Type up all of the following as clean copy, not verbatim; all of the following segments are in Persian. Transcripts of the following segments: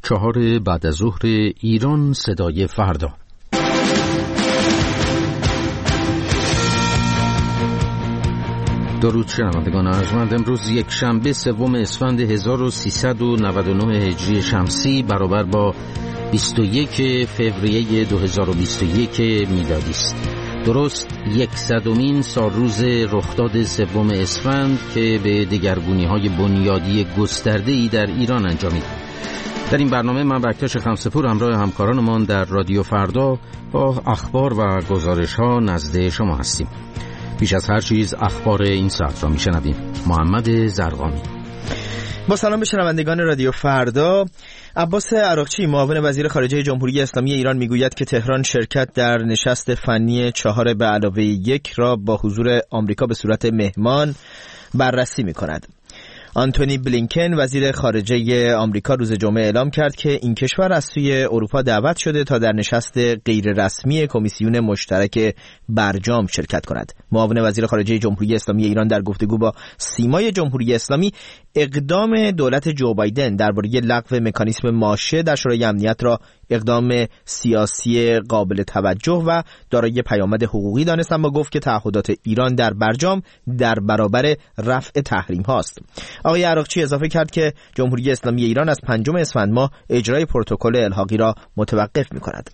4 بعد از ظهر ایران صدای فردا. درود شنوندگان ارجمند، امروز یک شنبه 3 اسفند 1399 هجری شمسی برابر با 21 فوریه 2021 میلادی است. درست 100مین سالروز رخداد 3 اسفند که به دگرگونی‌های بنیادی گسترده‌ای در ایران انجامید. در این برنامه من بکتاش خمسه‌پور همراه همکارانمان در رادیو فردا با اخبار و گزارش‌ها نزد شما هستیم. پیش از هر چیز اخبار این ساعت را میشنویم. محمد زرقامی. با سلام به شنوندگان رادیو فردا. عباس عراقچی معاون وزیر خارجه جمهوری اسلامی ایران میگوید که تهران شرکت در نشست فنی 4+1 را با حضور آمریکا به صورت مهمان بررسی می‌کند. آنتونی بلینکن وزیر خارجه آمریکا روز جمعه اعلام کرد که این کشور از سوی اروپا دعوت شده تا در نشست غیررسمی کمیسیون مشترک برجام شرکت کند. معاون وزیر خارجه جمهوری اسلامی ایران در گفتگو با سیمای جمهوری اسلامی اقدام دولت جو بایدن درباره لغو مکانیسم ماشه در شورای امنیت را اقدام سیاسی قابل توجه و دارای پیامد حقوقی دانست، اما گفت که تعهدات ایران در برجام در برابر رفع تحریم هاست. آقای عراقچی اضافه کرد که جمهوری اسلامی ایران از 5 اسفند ماه اجرای پروتکل الحاقی را متوقف می‌کند.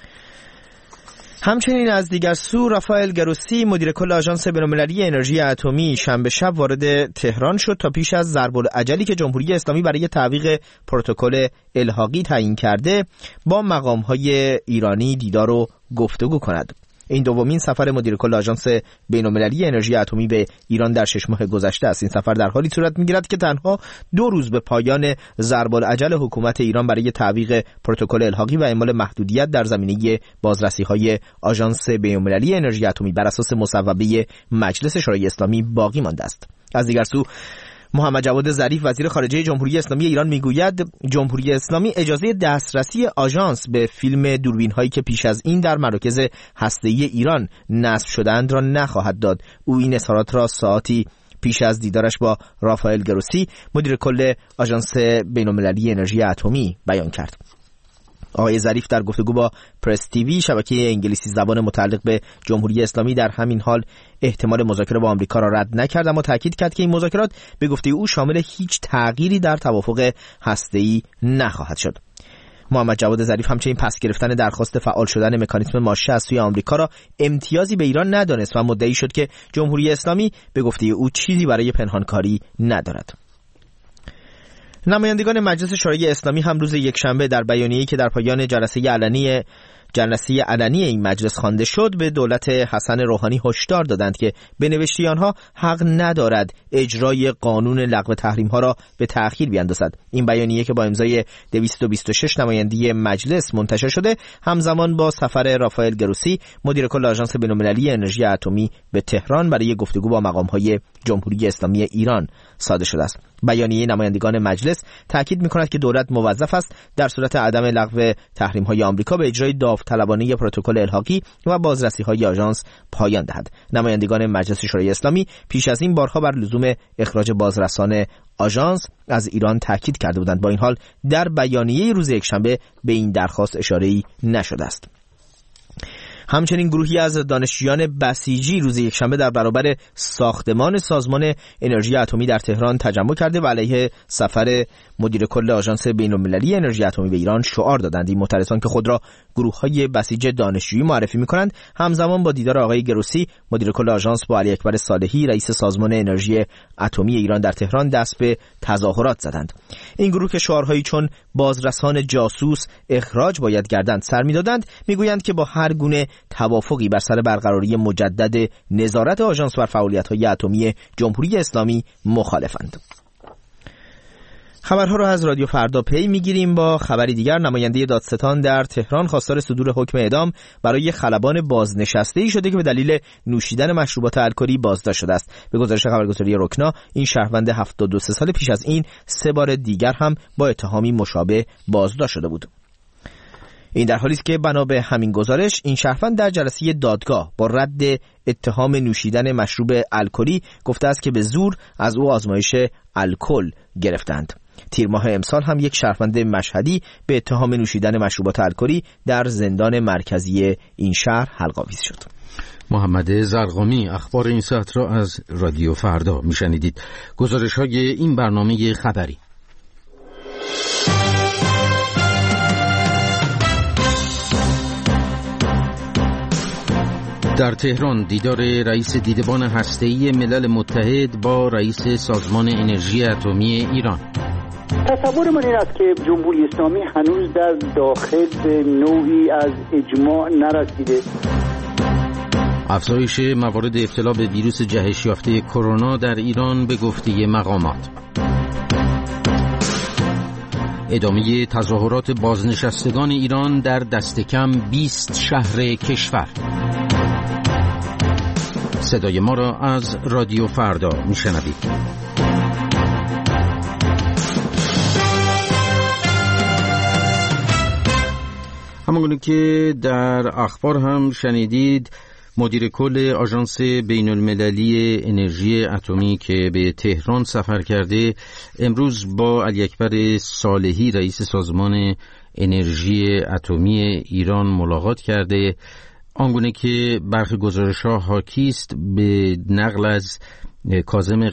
همچنین از دیگر سو رافائل گروسی مدیر کل آژانس بین‌المللی انرژی اتمی شنبه شب وارد تهران شد تا پیش از ضرب‌الاجلی که جمهوری اسلامی برای تعویق پروتکل الحاقی تعیین کرده با مقام‌های ایرانی دیدار و گفتگو کند. این دومین سفر مدیر کل آژانس بین‌المللی انرژی اتمی به ایران در 6 ماه گذشته است. این سفر در حالی صورت می‌گیرد که تنها 2 روز به پایان ضرب‌الاجل حکومت ایران برای تعویق پروتکل الحاقی و اعمال محدودیت در زمینه بازرسی‌های آژانس بین‌المللی انرژی اتمی بر اساس مصوبه مجلس شورای اسلامی باقی مانده است. از دیگر سو محمد جواد ظریف وزیر خارجه جمهوری اسلامی ایران میگوید جمهوری اسلامی اجازه دسترسی آژانس به فیلم دوربین هایی که پیش از این در مراکز هسته‌ای ایران نصب شدند را نخواهد داد. او این اظهارات را ساعتی پیش از دیدارش با رافائل گروسی مدیر کل آژانس بین‌المللی انرژی اتمی بیان کرد. آقای ظریف در گفتگو با پرس تیوی شبکه انگلیسی زبان متعلق به جمهوری اسلامی در همین حال احتمال مذاکره با آمریکا را رد نکرد، اما تاکید کرد که این مذاکرات به گفته او شامل هیچ تغییری در توافق هسته‌ای نخواهد شد. محمد جواد ظریف همچنین پس گرفتن درخواست فعال شدن مکانیسم ماشه از سوی آمریکا را امتیازی به ایران ندانست و مدعی شد که جمهوری اسلامی به گفته او چیزی برای پنهانکاری ندارد. نمایندگان مجلس شورای اسلامی هم روز یکشنبه در بیانیه‌ای که در پایان جلسه علنی این مجلس خوانده شد به دولت حسن روحانی هشدار دادند که به نوشته آنها حق ندارد اجرای قانون لغو تحریم‌ها را به تأخیر بیندازد. این بیانیه که با امضای 226 نماینده مجلس منتشر شده همزمان با سفر رافائل گروسی مدیر کل آژانس بین‌المللی انرژی اتمی به تهران برای گفتگو با مقام‌های جمهوری اسلامی ایران صادر شده است. بیانیه نمایندگان مجلس تاکید می‌کند که دولت موظف است در صورت عدم لغو تحریم‌های آمریکا به اجرای داوطلبانه پروتکل الحاقی و بازرسی‌های آژانس پایان دهد. نمایندگان مجلس شورای اسلامی پیش از این بارها بر لزوم اخراج بازرسان آژانس از ایران تاکید کرده بودند. با این حال در بیانیه روز یکشنبه به این درخواست اشاره‌ای نشده است. همچنین گروهی از دانشجویان بسیجی روز یکشنبه در برابر ساختمان سازمان انرژی اتمی در تهران تجمع کرده و علیه سفر مدیر کل آژانس بین‌المللی انرژی اتمی به ایران شعار دادند. این معترضان که خود را گروه‌های بسیج دانشجویی معرفی می‌کنند همزمان با دیدار آقای گروسی مدیر کل آژانس با علی اکبر صالحی رئیس سازمان انرژی اتمی ایران در تهران دست به تظاهرات زدند. این گروه که شعارهایی چون بازرسان جاسوس اخراج باید گردند سر می‌دادند می‌گویند که با هر گونه توافقی بر سر برقراری مجدد نظارت آژانس بر فعالیت‌های اتمی جمهوری اسلامی مخالفند. خبرها را از رادیو فردا پی میگیریم با خبری دیگر. نماینده دادستان در تهران خواستار صدور حکم اعدام برای خلبان بازنشسته‌ای شده که به دلیل نوشیدن مشروبات الکلی بازداشت شده است. به گزارش خبرگزاری رکنا این شهروند 72 ساله پیش از این 3 بار دیگر هم با اتهامی مشابه بازداشت شده بود. این در حالی است که بنا به همین گزارش این شهروند در جلسه دادگاه با رد اتهام نوشیدن مشروب الکلی گفته است که به زور از او آزمایش الکل گرفتند. تیر ماه امسال هم یک شهروند مشهدی به اتهام نوشیدن مشروبات الکلی در زندان مرکزی این شهر حلق‌آویز شد. محمد زرقامی اخبار این ساعت را از رادیو فردا میشنیدید. گزارش‌های این برنامه خبری. در تهران دیدار رئیس دیدبان هسته‌ای ملل متحد با رئیس سازمان انرژی اتمی ایران. تصور من این است که جمهوری اسلامی هنوز در داخل به نوعی از اجماع نرسیده. افزایش موارد ابتلا به ویروس جهش یافته کرونا در ایران به گفته مقامات. ادامه تظاهرات بازنشستگان ایران در دست کم 20 شهر کشور. صدای ما را از رادیو فردا میشنوید. همونگونه که در اخبار هم شنیدید، مدیر کل آژانس بین المللی انرژی اتمی که به تهران سفر کرده امروز با علی اکبر صالحی رئیس سازمان انرژی اتمی ایران ملاقات کرده. آنگونه که برخی گزارش‌ها حاکی است به نقل از کاظم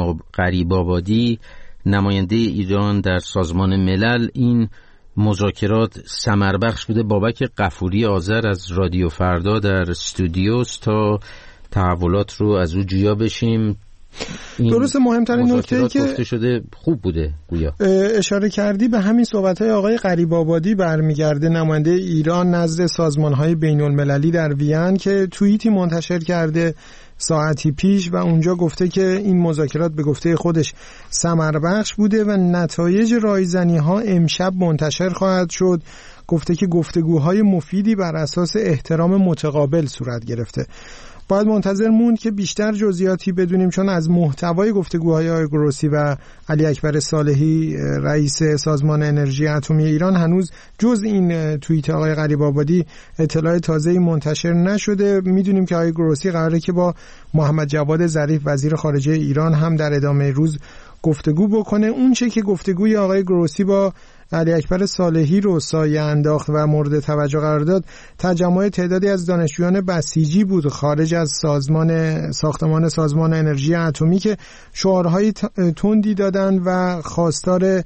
غریب‌آبادی نماینده ایران در سازمان ملل، این مذاکرات ثمربخش بوده. بابک غفوری آذر از رادیو فردا در استودیوست تا تحولات رو از او جویا بشیم. درست، مهمترین نکته‌ای که گفته شده خوب بوده گویا اشاره کردی به همین صحبت‌های آقای غریب‌آبادی برمیگرده، نماینده ایران نزد سازمان‌های بین‌المللی در وین، که توییتی منتشر کرده ساعتی پیش و اونجا گفته که این مذاکرات به گفته خودش ثمربخش بوده و نتایج رایزنی‌ها امشب منتشر خواهد شد. گفته که گفتگوهای مفیدی بر اساس احترام متقابل صورت گرفته. باید منتظر موند که بیشتر جزئیاتی بدونیم، چون از محتوای گفتگوهای آقای گروسی و علی اکبر صالحی رئیس سازمان انرژی اتمی ایران هنوز جز این توییت آقای غریب‌آبادی اطلاع تازه‌ای منتشر نشده. میدونیم که آقای گروسی قراره که با محمد جواد ظریف وزیر خارجه ایران هم در ادامه روز گفتگو بکنه. اون چه که گفتگوی آقای گروسی با علی اکبر صالحی رو سایه انداخت و مورد توجه قرار داد، تجمع تعدادی از دانشجویان بسیجی بود خارج از ساختمان سازمان انرژی اتمی که شعارهای تندی دادند و خواستار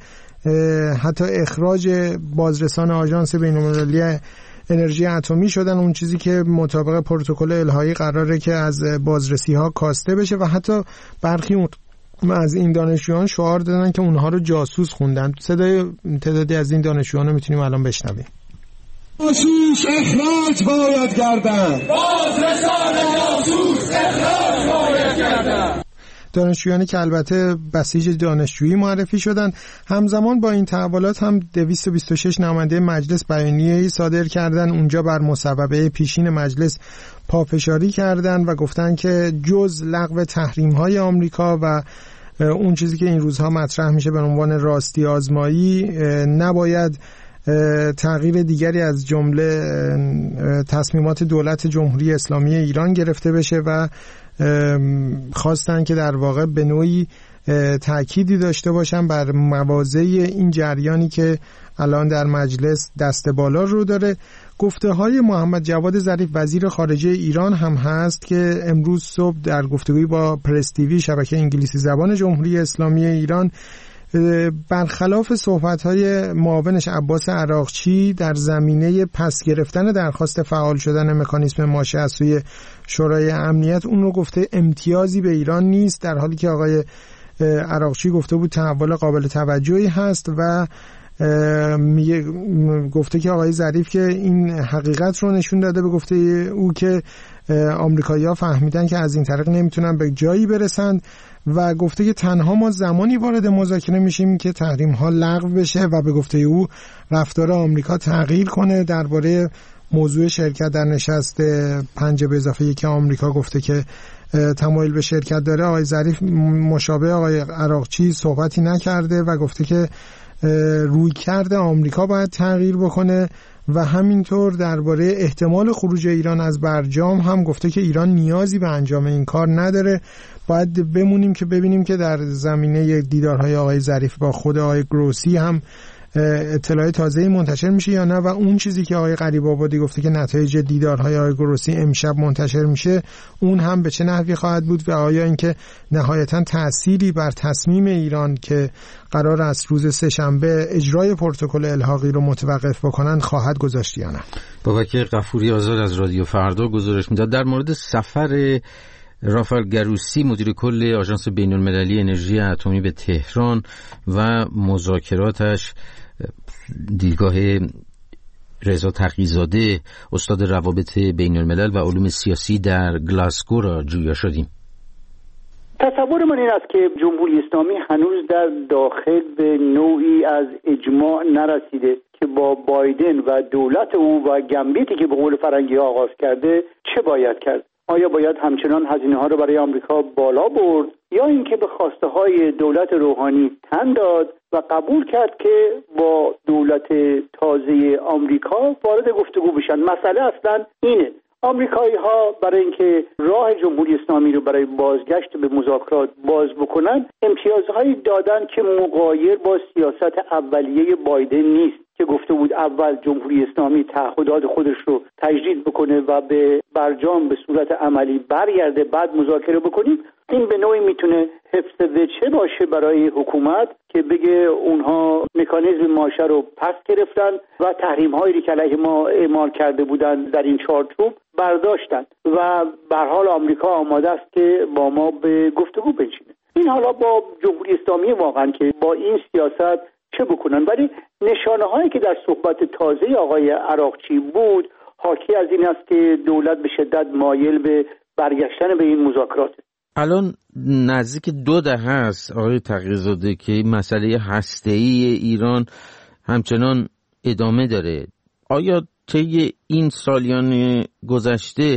حتی اخراج بازرسان آژانس بین‌المللی انرژی اتمی شدن، اون چیزی که مطابق پروتکل الهایی قراره که از بازرسی ها کاسته بشه و حتی برخی از این دانشجویان شعار دادن که اونها رو جاسوس خوندن. صدای تعدادی از این دانشجویان رو میتونیم الان بشنویم. جاسوس اخراج باید گردن، بازرسان جاسوس اخراج باید گردن. دانشجویانی که البته بسیج دانشجویی معرفی شدن. همزمان با این تحولات هم 226 نماینده مجلس بیانیه‌ای صادر کردن. اونجا بر مصوبه پیشین مجلس پافشاری کردن و گفتن که جز لغو تحریم‌های آمریکا و اون چیزی که این روزها مطرح میشه به عنوان راستی آزمایی، نباید تغییر دیگری از جمله تصمیمات دولت جمهوری اسلامی ایران گرفته بشه و خواستن که در واقع به نوعی تأکیدی داشته باشن بر مواضع این جریانی که الان در مجلس دست بالا رو داره. گفته های محمد جواد ظریف وزیر خارجه ایران هم هست که امروز صبح در گفتگوی با پرس تیوی شبکه انگلیسی زبان جمهوری اسلامی ایران برخلاف صحبت‌های معاونش عباس عراقچی در زمینه پس گرفتن درخواست فعال شدن مکانیزم ماشه از سوی شورای امنیت، اون رو گفته امتیازی به ایران نیست، در حالی که آقای عراقچی گفته بود تحول قابل توجهی هست و گفته که آقای ظریف که این حقیقت رو نشون داده به گفته او که آمریکایی‌ها فهمیدن که از این طریق نمیتونن به جایی برسند و گفته که تنها ما زمانی وارد مذاکره میشیم که تحریم ها لغو بشه و به گفته او رفتار آمریکا تغییر کنه. درباره موضوع شرکت در نشست 5+1 آمریکا گفته که تمایل به شرکت داره. آقای ظریف مشابه آقای عراقچی صحبتی نکرده و گفته که رویکرد آمریکا باید تغییر بکنه و همینطور درباره احتمال خروج ایران از برجام هم گفته که ایران نیازی به انجام این کار نداره. باید بمونیم که ببینیم که در زمینه دیدارهای آقای ظریف با خود آقای گروسی هم اطلاع تازه‌ای منتشر میشه یا نه، و اون چیزی که آقای غریب‌آبادی گفته که نتایج دیدارهای آقای گروسی امشب منتشر میشه اون هم به چه نحوی خواهد بود و آیا اینکه نهایتاً تأثیری بر تصمیم ایران که قرار است روز سه‌شنبه اجرای پروتکل الحاقی رو متوقف بکنن خواهد گذاشت یا نه. بابک غفوری آزاد از رادیو فردا گزارش میداد در مورد سفر رافائل گروسی مدیر کل آژانس بین‌المللی انرژی اتمی به تهران و مذاکراتش. دیدگاه رضا تقی‌زاده استاد روابط بین‌الملل و علوم سیاسی در گلاسگو را جویا شدیم. تصور من این است که جمهوری اسلامی هنوز در داخل به نوعی از اجماع نرسیده که با بایدن و دولت او و گمبیتی که به قول فرنگی آغاز کرده چه باید کرد. آیا باید همچنان هزینه ها رو برای آمریکا بالا برد یا اینکه به خواسته های دولت روحانی تن داد و قبول کرد که با دولت تازه آمریکا وارد گفتگو بشن؟ مسئله اصلا اینه. آمریکایی ها برای اینکه راه جمهوری اسلامی رو برای بازگشت به مذاکرات باز بکنن امتیازهایی دادن که مغایر با سیاست اولیه بایدن نیست که گفته بود اول جمهوری اسلامی تعهدات خودش رو تجدید بکنه و به برجام به صورت عملی برگرده بعد مذاکره بکنیم. این به نوعی میتونه حفظ وجه باشه برای حکومت که بگه اونها مکانیزم ماشه رو پس گرفتن و تحریم هایی که علیه ما اعمال کرده بودن در این چارچوب برداشتن و به هر حال آمریکا آماده است که با ما به گفتگو بنشینه. این حالا با جمهوری اسلامی واقعا که با این سیاست چه بکنن، ولی نشانه هایی که در صحبت تازه آقای عراقچی بود حاکی از این است که دولت به شدت مایل به برگشتن به این مذاکرات. الان نزدیک 2 دهه است آقای تقی‌زاده که مسئله هسته‌ای ایران همچنان ادامه داره. آیا طی این سالیان گذشته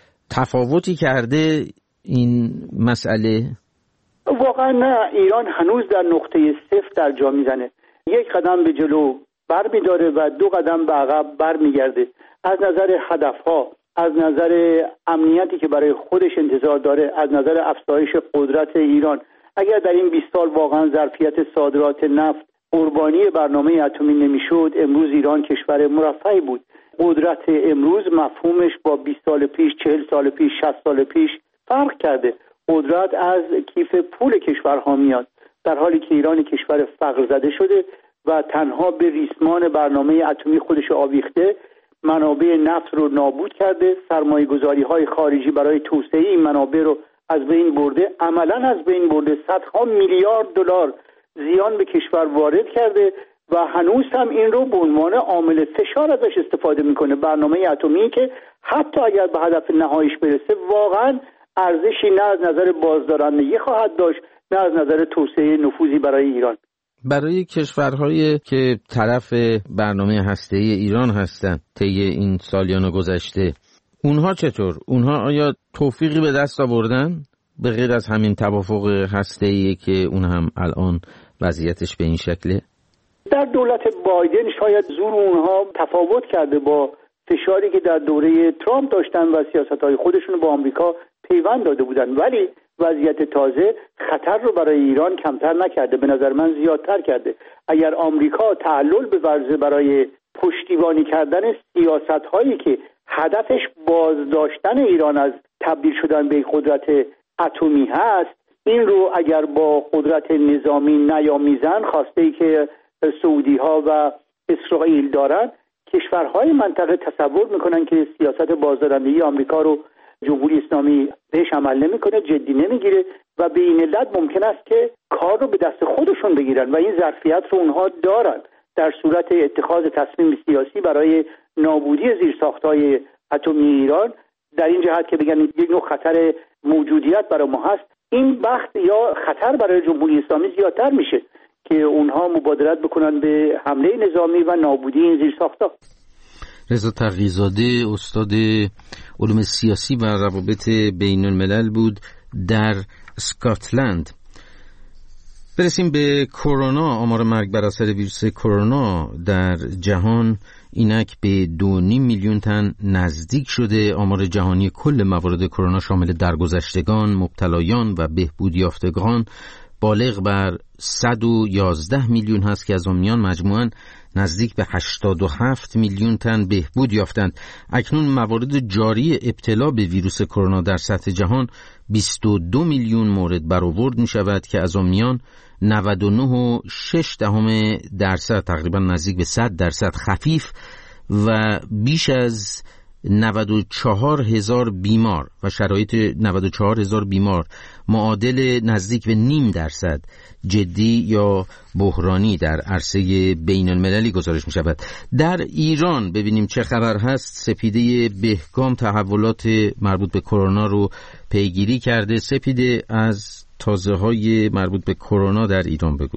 تفاوتی کرده این مسئله؟ واقعا نه. ایران هنوز در نقطه صفر در جا میزنه. 1 قدم به جلو بر میداره و 2 قدم به عقب بر میگرده. از نظر هدفها، از نظر امنیتی که برای خودش انتظار داره، از نظر افزایش قدرت ایران. اگر در این 20 سال واقعا ظرفیت صادرات نفت قربانی برنامه اتمی نمیشد، امروز ایران کشور مرفهی بود. قدرت امروز مفهومش با 20 سال پیش، 40 سال پیش، 60 سال پیش فرق کرده. قدرت از کیف پول کشورها میاد، در حالی که ایران کشور فقر زده شده و تنها به ریسمان برنامه اتمی خودش آویخته، منابع نفت رو نابود کرده، سرمایه‌گذاری‌های خارجی برای توسعه این منابع رو از بین برده، عملاً از بین برده، صدها میلیارد دلار زیان به کشور وارد کرده و هنوز هم این رو به عنوان عامل فشار ازش استفاده میکنه. برنامه اتمی که حتی اگر به هدف نهاییش برسه واقعاً ارزشی نه از نظر بازدارندگی خواهد داشت نه از نظر توسعه نفوذی برای ایران. برای کشورهایی که طرف برنامه هسته‌ای ایران هستند طی این سالیان گذشته، اونها چطور؟ اونها آیا توفیقی به دست آوردن به غیر از همین توافق هسته‌ای که اون هم الان وضعیتش به این شکله؟ در دولت بایدن شاید زور اونها تفاوت کرده با فشاری که در دوره ترامپ داشتن و سیاست‌های خودشون با آمریکا پیوند داده بودن، ولی وضعیت تازه خطر رو برای ایران کمتر نکرده، به نظر من زیادتر کرده. اگر آمریکا تعلل بورزه برای پشتیبانی کردن سیاست‌هایی که هدفش بازداشتن ایران از تبدیل شدن به قدرت اتمی هست، این رو اگر با قدرت نظامی نیامیزن، خواسته‌ای که سعودی‌ها و اسرائیل دارن، کشورهای منطقه تصور میکنن که سیاست بازدارندگی آمریکا رو جمهوری اسلامی بهش عمل نمیکنه، جدی نمیگیره و به این علت ممکن است که کار رو به دست خودشون بگیرن و این ظرفیت رو اونها دارن در صورت اتخاذ تصمیم سیاسی برای نابودی زیرساخت‌های اتمی ایران، در این جهت که بگن یک نوع خطر موجودیت برای ما هست. این بخت یا خطر برای جمهوری اسلامی زیادتر میشه که اونها مبادرت بکنن به حمله نظامی و نابودی این زیرساخت‌ها. رضا تقی‌زاده استاد علوم سیاسی و روابط بین الملل بود در اسکاتلند. برسیم به کرونا. آمار مرگ بر اثر ویروس کرونا در جهان اینک به 2.5 میلیون تن نزدیک شده. آمار جهانی کل موارد کرونا شامل درگذشتگان، مبتلایان و بهبود یافتگان بالغ بر 111 میلیون هست که از آن میان مجموعاً نزدیک به 87 میلیون تن بهبود یافتند. اکنون موارد جاری ابتلا به ویروس کرونا در سطح جهان 22 میلیون مورد برآورد می شود که از آن میان 99.6% تقریبا نزدیک به 100% خفیف و بیش از 94,000 بیمار و شرایط 94,000 بیمار معادل نزدیک به 0.5% جدی یا بحرانی در عرصه بین المللی گزارش می شود. در ایران ببینیم چه خبر هست. سپیده بهگام تحولات مربوط به کرونا رو پیگیری کرده. سپیده، از تازه‌های مربوط به کرونا در ایران بگو.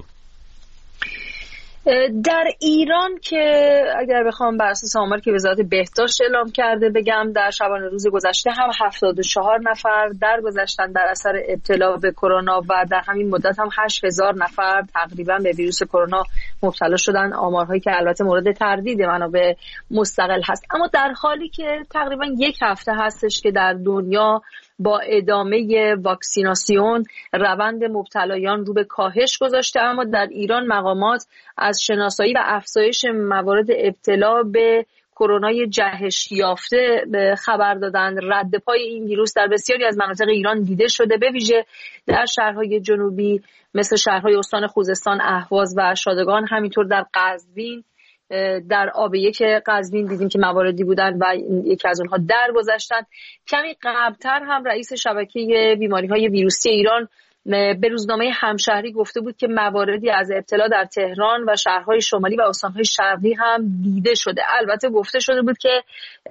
در ایران که اگر بخوام بر اساس آماری که وزارت بهداشت اعلام کرده بگم، در شبانه روز گذشته هم 74 نفر درگذشتن در اثر ابتلا به کرونا و در همین مدت هم 8,000 نفر تقریبا به ویروس کرونا مبتلا شدن. آمارهایی که البته مورد تردید منابع مستقل هست، اما در حالی که تقریبا یک هفته هستش که در دنیا با ادامه واکسیناسیون روند مبتلایان رو به کاهش گذاشته، اما در ایران مقامات از شناسایی و افزایش موارد ابتلا به کرونای جهش یافته خبر دادند. رد پای این ویروس در بسیاری از مناطق ایران دیده شده، به ویژه در شهرهای جنوبی مثل شهرهای استان خوزستان، اهواز و شادگان، همینطور در قزوین. در آب یک قزوین دیدیم که مواردی بودن و یکی از اونها درگذشتن. کمی قبلتر هم رئیس شبکه بیماری‌های ویروسی ایران به روزنامه همشهری گفته بود که مواردی از ابتلا در تهران و شهرهای شمالی و استانهای شرقی هم دیده شده. البته گفته شده بود که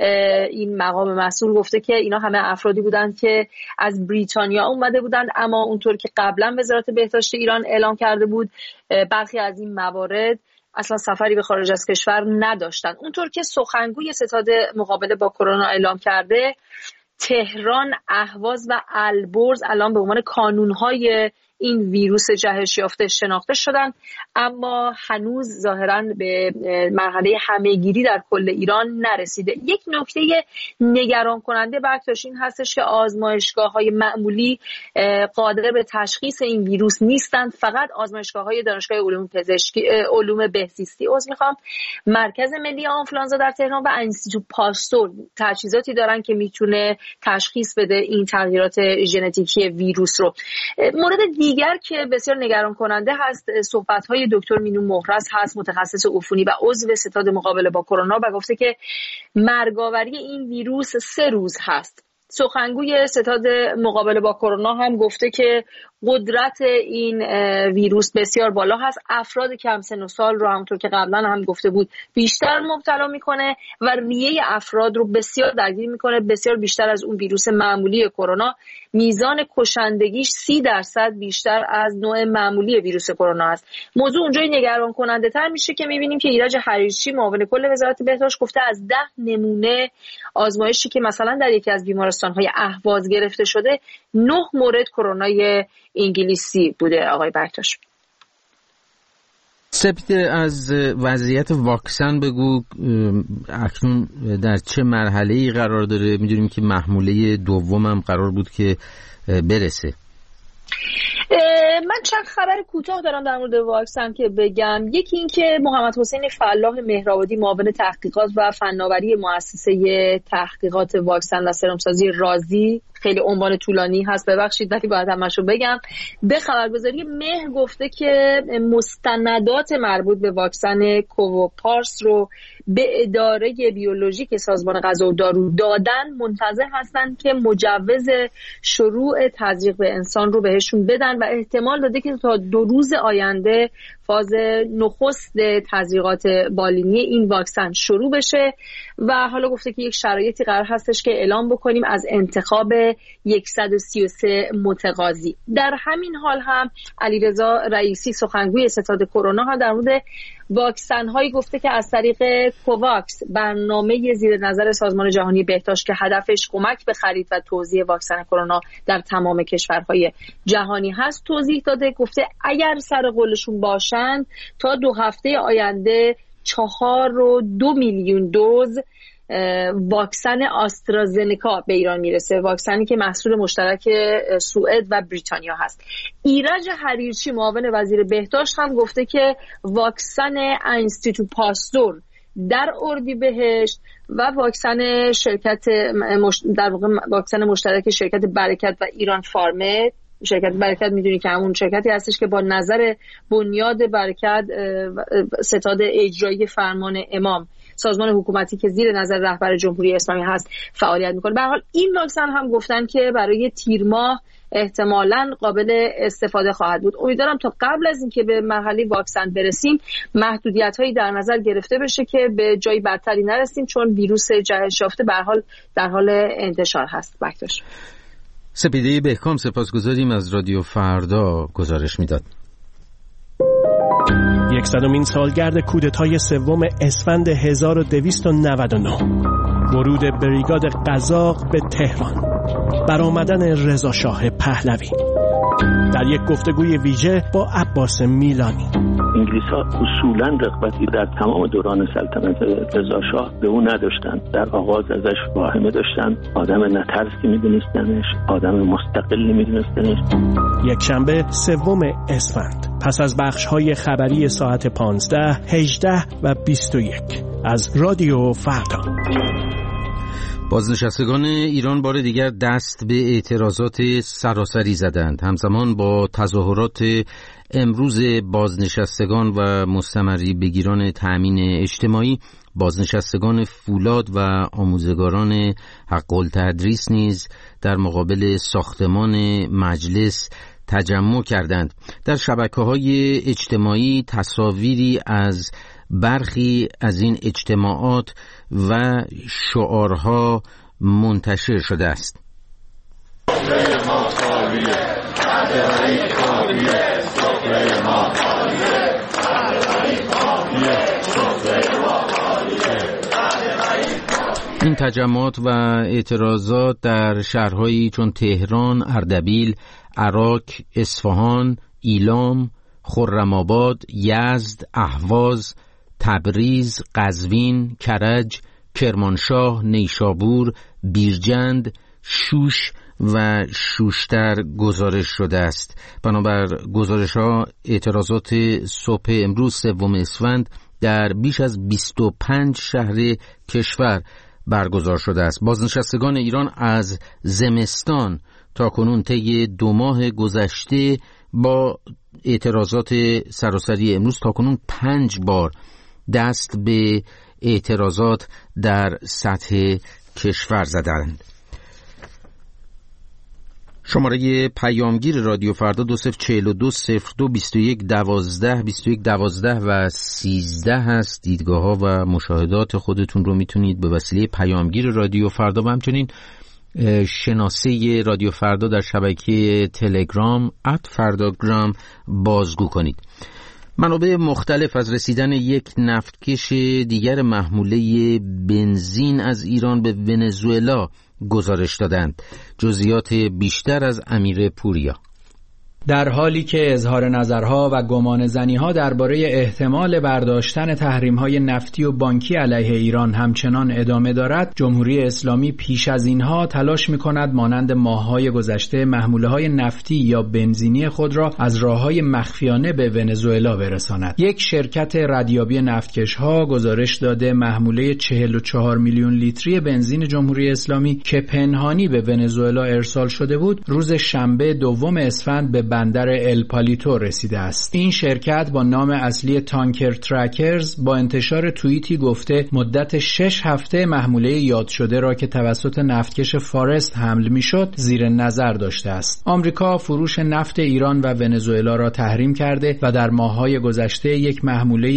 این مقام مسئول گفته که اینا همه افرادی بودند که از بریتانیا اومده بودند، اما اونطور که قبلا وزارت بهداشت ایران اعلام کرده بود برخی از این موارد اصلا سفری به خارج از کشور نداشتن. اونطور که سخنگوی ستاد مقابله با کرونا اعلام کرده، تهران، اهواز و البرز الان به عنوان کانونهای این ویروس جهش یافته شناخته شدن، اما هنوز ظاهراً به مرحله همه‌گیری در کل ایران نرسیده. یک نکته نگران کننده برداشت این هستش که آزمایشگاه‌های معمولی قادر به تشخیص این ویروس نیستند. فقط آزمایشگاه‌های دانشگاه علوم بهزیستی مرکز ملی آنفولانزا در تهران و انستیتو پاستور تجهیزاتی دارن که میتونه تشخیص بده این تغییرات ژنتیکی ویروس رو. مورد دیگر که بسیار نگران کننده هست صحبت‌های دکتر مینو مهرز هست، متخصص عفونی و عضو ستاد مقابله با کرونا، و گفته که مرگاوری این ویروس 3 روز هست. سخنگوی ستاد مقابله با کرونا هم گفته که قدرت این ویروس بسیار بالا هست. افراد کم سن و سال رو همونطور که قبلا هم گفته بود بیشتر مبتلا میکنه و ریه افراد رو بسیار درگیر میکنه، بسیار بیشتر از اون ویروس معمولی کرونا. میزان کشندگیش 30% بیشتر از نوع معمولی ویروس کرونا است. موضوع اونجای نگران کننده تر میشه که میبینیم که ایرج حریچی معاون کل وزارت بهداشت گفته از 10 نمونه آزمایشی که مثلا در یکی از بیمارستان‌های اهواز گرفته شده 9 مورد کرونای انگلیسی بوده. آقای برداشت سپیده، از وضعیت واکسن بگو. اکنون در چه مرحله‌ای قرار داره؟ می‌دونیم که محموله دومم قرار بود که برسه. من چند خبر کوتاه دارم در مورد واکسن که بگم. یکی این که محمد حسین فلاح مهرآبادی معاون تحقیقات و فناوری مؤسسه تحقیقات واکسن و سرمسازی رازی، خیلی عنوان طولانی هست ببخشید ولی باید همشو بگم، به خبرگزاری مهر گفته که مستندات مربوط به واکسن کووپارس رو به اداره بیولوژیک سازمان غذا و دارو دادن، منتظر هستن که مجوز شروع تزریق به انسان رو بهشون بدن و احتمال داده که تا 2 روز آینده فاز نخست تزریقات بالینی این واکسن شروع بشه و حالا گفته که یک شرایطی قرار هستش که اعلام بکنیم از انتخاب 133 متقاضی. در همین حال هم علیرضا رئیسی سخنگوی ستاد کرونا ها در مورد واکسن هایی گفته که از طریق کوواکس، برنامه زیر نظر سازمان جهانی بهداشت که هدفش کمک به خرید و توزیع واکسن کرونا در تمام کشورهای جهانی هست، توضیح داده. گفته اگر سر قولشون باشند تا 2 هفته آینده 4.2 میلیون دوز واکسن آسترازنکا به ایران میرسه، واکسنی که محصول مشترک سوئد و بریتانیا هست. ایرج حریرچی معاون وزیر بهداشت هم گفته که واکسن اینستیتو پاستور در اردیبهشت و واکسن شرکت در واقع واکسن مشترک شرکت برکت و ایران فارمه، شرکت برکت میدونی که همون شرکتی هستش که با نظر بنیاد برکت ستاد اجرایی فرمان امام، سازمان حکومتی که زیر نظر رهبر جمهوری اسلامی هست، فعالیت میکنه. به هر حال این واکسن هم گفتن که برای تیر ماه احتمالاً قابل استفاده خواهد بود. امیدوارم تا قبل از اینکه به مرحله واکسن برسیم محدودیت‌هایی در نظر گرفته بشه که به جای بدتری نرسیم، چون ویروس جهش یافته به هر حال در حال انتشار هست. بکتاش سپیده بهکام سپاسگزاریم از رادیو فردا گزارش میداد. 100مین سالگرد کودتای 3 اسفند 1299، ورود بریگاد قزاق به تهران، برآمدن رضا شاه پهلوی. در یک گفتگوی ویژه با عباس میلانی. انگلیس‌ها اصولاً رغبتی در تمام دوران سلطنت رضا شاه به او نداشتند. در آغاز ازش واهمه داشتند، آدم نترسی می‌دونستنش، آدم مستقلی می‌دونستنش. یک شنبه 3 اسفند پس از بخش‌های خبری ساعت 15، 18 و 21 از رادیو فردا. بازنشستگان ایران بار دیگر دست به اعتراضات سراسری زدند. همزمان با تظاهرات امروز بازنشستگان و مستمری بگیران تأمین اجتماعی، بازنشستگان فولاد و آموزگاران حق التدریس نیز در مقابل ساختمان مجلس تجمع کردند. در شبکه‌های اجتماعی تصاویری از برخی از این اجتماعات و شعارها منتشر شده است. این تجمعات و اعتراضات در شهرهایی چون تهران، اردبیل، عراق، اصفهان، ایلام، خرم‌آباد، یزد، اهواز، تبریز، قزوین، کرج، کرمانشاه، نیشابور، بیرجند، شوش و شوشتر گزارش شده است. بنابر گزارش‌ها اعتراضات صبح امروز 3 اسفند در بیش از 25 شهر کشور برگزار شده است. بازنشستگان ایران از زمستان تا کنون طی 2 ماه گذشته با اعتراضات سراسری امروز تا کنون 5 بار دست به اعتراضات در سطح کشور زدند. شماره پیامگیر رادیو فردا 2042 02 21 12 21 12 و 13 هست. دیدگاه ها و مشاهدات خودتون رو میتونید به وسیله پیامگیر رادیو فردا و همچنین شناسه رادیو فردا در شبکه تلگرام @فرداگرام بازگو کنید. منابع مختلف از رسیدن یک نفتکش دیگر محموله بنزین از ایران به ونزوئلا گزارش دادند. جزئیات بیشتر از امیر پوریا. در حالی که اظهار نظرها و گمانه‌زنی‌ها درباره احتمال برداشتن تحریم‌های نفتی و بانکی علیه ایران همچنان ادامه دارد، جمهوری اسلامی پیش از اینها تلاش می‌کند مانند ماه‌های گذشته محموله‌های نفتی یا بنزینی خود را از راه‌های مخفیانه به ونزوئلا برساند. یک شرکت ردیابی نفتکش‌ها گزارش داده محموله 44 میلیون لیتری بنزین جمهوری اسلامی که پنهانی به ونزوئلا ارسال شده بود، روز شنبه 2 اسفند به بندر الپالیتو رسیده است. این شرکت با نام اصلی تانکر ترکرز با انتشار توییتی گفته مدت 6 هفته محموله یاد شده را که توسط نفتکش فارست حمل میشد زیر نظر داشته است. آمریکا فروش نفت ایران و ونزوئلا را تحریم کرده و در ماه‌های گذشته یک محموله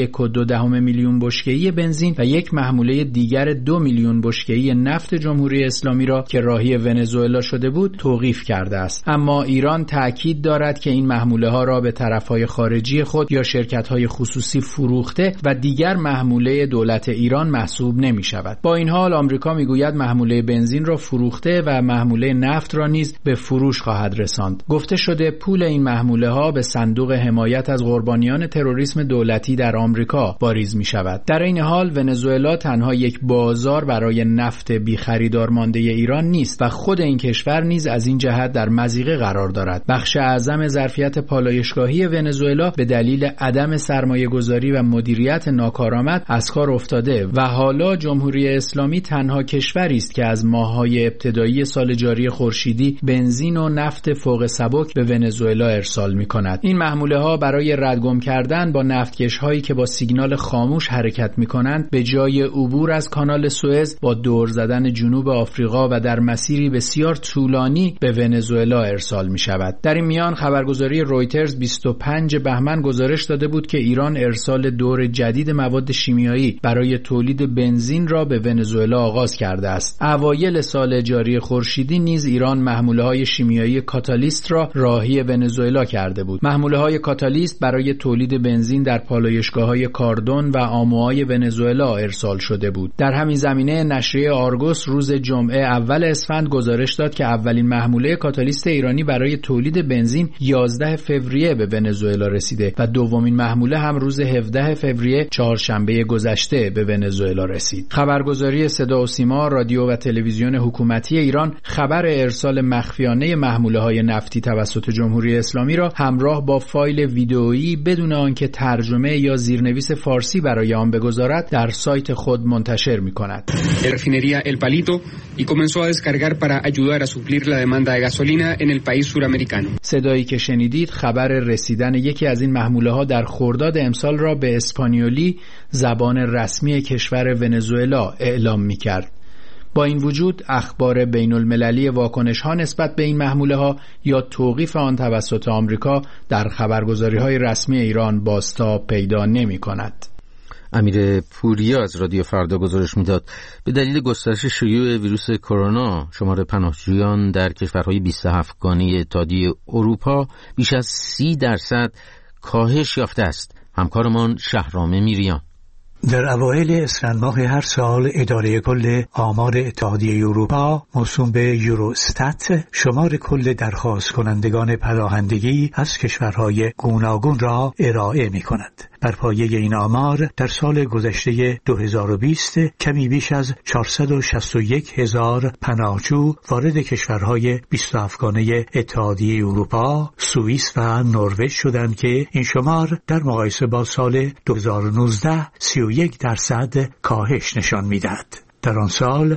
1.2 میلیون بشکه‌ای بنزین و یک محموله دیگر 2 میلیون بشکه‌ای نفت جمهوری اسلامی را که راهی ونزوئلا شده بود توقیف کرده است. اما ایران تأکید دارد که این محموله ها را به طرفهای خارجی خود یا شرکت‌های خصوصی فروخته و دیگر محموله دولت ایران محسوب نمی شود. با این حال آمریکا میگوید محموله بنزین را فروخته و محموله نفت را نیز به فروش خواهد رساند. گفته شده پول این محموله ها به صندوق حمایت از قربانیان تروریسم دولتی در آمریکا واریز می شود. در این حال ونزوئلا تنها یک بازار برای نفت بی خریدار مانده ایران نیست و خود این کشور نیز از این جهت در مضیقه قرار دارد. بخش اعظم ظرفیت پالایشگاهی ونزوئلا به دلیل عدم سرمایه‌گذاری و مدیریت ناکارآمد از کار افتاده و حالا جمهوری اسلامی تنها کشوری است که از ماه‌های ابتدایی سال جاری خورشیدی بنزین و نفت فوق سبک به ونزوئلا ارسال می‌کند. این محموله‌ها برای ردگم کردن با نفتکش‌هایی که با سیگنال خاموش حرکت می‌کنند به جای عبور از کانال سوئز با دور زدن جنوب آفریقا و در مسیری بسیار طولانی به ونزوئلا ارسال می‌شود. در این میان خبرگزاری رویترز 25 بهمن گزارش داده بود که ایران ارسال دور جدید مواد شیمیایی برای تولید بنزین را به ونزوئلا آغاز کرده است. اوایل سال جاری خورشیدی نیز ایران محموله‌های شیمیایی کاتالیست را راهی ونزوئلا کرده بود. محموله‌های کاتالیست برای تولید بنزین در پالایشگاه‌های کاردون و آموهای ونزوئلا ارسال شده بود. در همین زمینه نشریه آرگوس روز جمعه اول اسفند گزارش داد که اولین محموله کاتالیست ایرانی برای تولید بنزین 11 فوریه به ونزوئلا رسیده و دومین محموله هم روز 17 فوریه چهارشنبه گذشته به ونزوئلا رسید. خبرگزاری صدا و سیما، رادیو و تلویزیون حکومتی ایران خبر ارسال مخفیانه محموله‌های نفتی توسط جمهوری اسلامی را همراه با فایل ویدئویی بدون آنکه ترجمه یا زیرنویس فارسی برای آن بگذارد در سایت خود منتشر می‌کند. Refinería El Palito y comenzó a descargar para ayudar a suplir la demanda de gasolina en el país suramericano. صدایی که شنیدید خبر رسیدن یکی از این محموله‌ها در خرداد امسال را به اسپانیولی زبان رسمی کشور ونزوئلا اعلام می‌کرد. با این وجود اخبار بین المللی واکنش‌ها نسبت به این محموله‌ها یا توقیف آن توسط آمریکا در خبرگزاری‌های رسمی ایران بازتاب پیدا نمی‌کند. امیر پوریا از رادیو فردا گزارش میداد به دلیل گسترش شیوع ویروس کرونا شمار پناهجویان در کشورهای 27 گانه اتحادیه اروپا بیش از 30% کاهش یافته است. همکارمان شهرام میریان. در اوایل اسفند ماه هر سال اداره کل آمار اتحادیه اروپا موسوم به یوروستات شمار کل درخواست کنندگان پناهندگی از کشورهای گوناگون را ارائه می کند. بر پایه این آمار در سال گذشته 2020 کمی بیش از 461,000 پناهجو وارد کشورهای 27 گانه اتحادیه اروپا، سوئیس و نروژ شدند که این شمار در مقایسه با سال 2019 31% کاهش نشان می‌دهد. در آن سال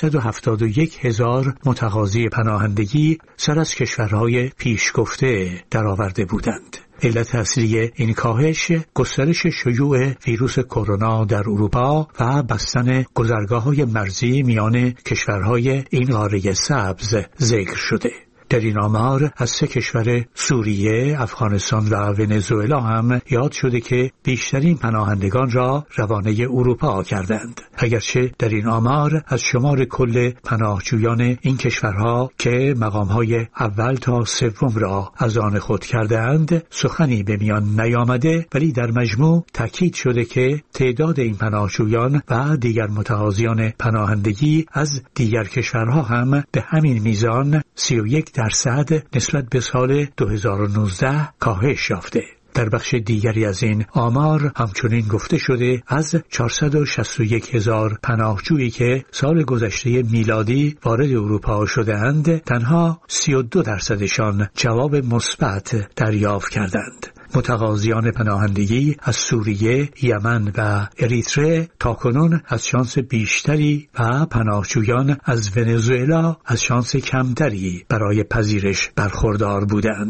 671,000 متقاضی پناهندگی سر از کشورهای پیشگفته درآورده بودند. علت اصلی این کاهش گسترش شیوع ویروس کرونا در اروپا و بستن گذرگاه‌های مرزی میان کشورهای این قاره سبز ذکر شده. در این آمار از 3 کشور سوریه، افغانستان و ونزوئلا هم یاد شده که بیشترین پناهندگان را روانه اروپا کردند. اگرچه در این آمار از شمار کل پناهجویان این کشورها که مقامهای اول تا سوم را از آن خود کردند سخنی به میان نیامده، ولی در مجموع تاکید شده که تعداد این پناهجویان و دیگر متقاضیان پناهندگی از دیگر کشورها هم به همین میزان 31% نسبت به سال 2019 کاهش یافته. در بخش دیگری از این آمار همچنین گفته شده از 461,000 پناهجویی که سال گذشته میلادی وارد اروپا شده‌اند تنها 32%شان جواب مثبت دریافت کردند. متقاضیان پناهندگی از سوریه، یمن و اریتره تاکنون از شانس بیشتری و پناهجویان از ونزوئلا از شانس کمتری برای پذیرش برخوردار بودند.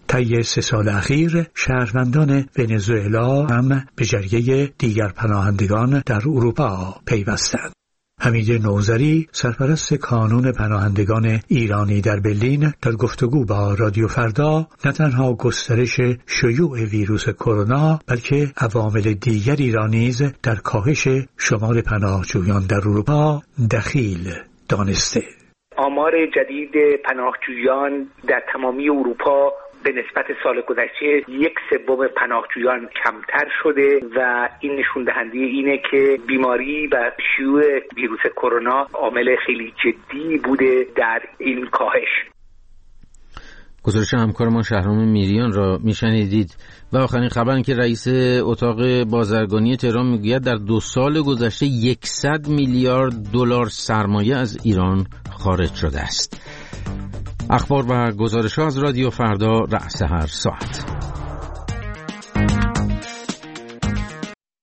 طی 3 سال اخیر شهروندان ونزوئلا هم به جریه دیگر پناهندگان در اروپا پیوستند. حمید نوذری سرپرست کانون پناهندگان ایرانی در برلین در گفتگو با رادیو فردا نه تنها گسترش شیوع ویروس کرونا بلکه عوامل دیگری را نیز در کاهش شمار پناهجویان در اروپا دخیل دانسته. آمار جدید پناهجویان در تمامی اروپا به نسبت سال گذشته 1/3 پناهجویان کمتر شده و این نشون دهنده اینه که بیماری و شیوع ویروس کرونا عامل خیلی جدی بوده در این کاهش. گزارش همکار ما شهرام میریان را میشنیدید. و آخرین خبر که رئیس اتاق بازرگانی تهران میگوید در 2 سال گذشته 100 میلیارد دلار سرمایه از ایران خارج شده است. اخبار و گزارش‌ها از رادیو فردا رأس هر ساعت.